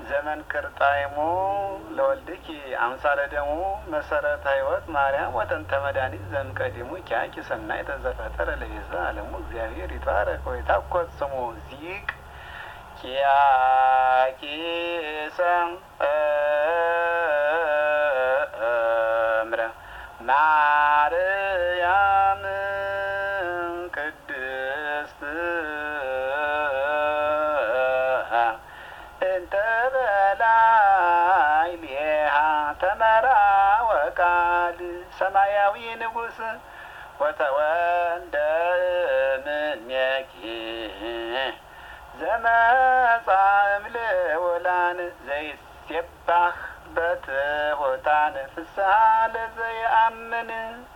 ዘመን ቅርጣይሙ ለወልድኪ አምሳለ ደሙ መሰረተ ሕይወት ማርያም ወጥንተ መድኃኒት ዘእምቀዲሙ ኪያኪ ሰናይ ተዘፈጠረ ለቤዛ ዓለሙ እግዚአብሔር ይትባረክ ወይታኰት ስሙ ዚቅ ኪያኪ ሰምረ ማርያም ቅድስት እንተ በላይ ሌሃ ተመራ ወቃል ሰማያዊ ንጉሥ ወተወልደ እምኔኪ ዘመጻ እምልዑላን ዘይሴባህ በትሑታን ፍስሐ ለዘየአምን